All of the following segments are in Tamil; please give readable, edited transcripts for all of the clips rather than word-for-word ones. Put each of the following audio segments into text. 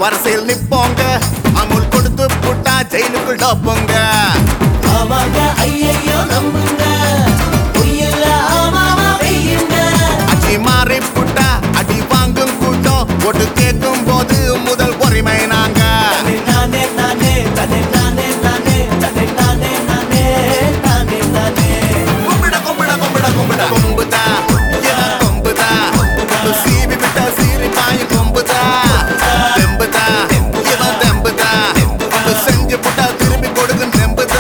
வரிசையில் நிப்போங்க அமுல் கொடுத்து புட்டா ஜெயிலுக்குள்ள போங்க ஆமாங்க ஐயையோ நம்புங்க பொய்யில்ல ஆமாமா வெய்யுங்க அச்சி மாறி புட்டா அடி வாங்கும் கூட்டம் ஒட்டு கேட்கும் போது முதல் பொறுமை நாங்க நானே நானே தனே நானே நானே தனே நானே நானே நானே நானே கும்பிட கும்பிட கும்பிட கும்பிட கும்புதா கொம்புதா சீவி விட்ட சீரி பாயும் கொம்புதா தெம்புதா இவன் தெம்புதா செஞ்சு புட்டா திரும்பி கொடுக்கும் தெம்புதா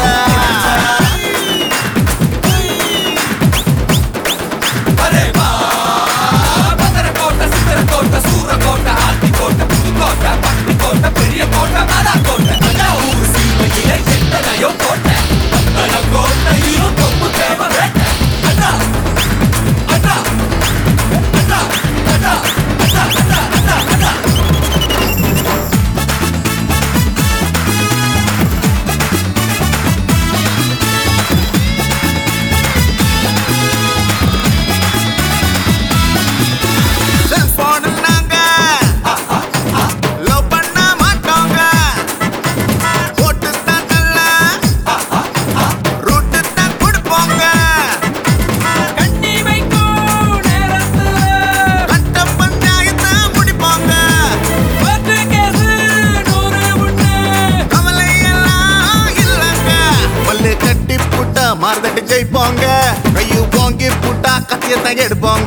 மார்தட்டி ஜெயிப்போங்க கையு போங்கி புட்டா கத்தியத்தான் எடுப்போங்க